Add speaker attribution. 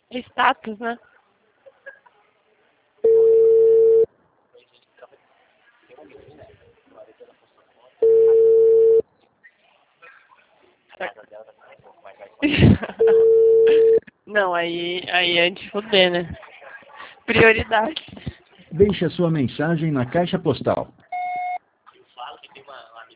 Speaker 1: Status, né? Não, aí é de fuder, né? Prioridade.
Speaker 2: Deixe a sua mensagem na caixa postal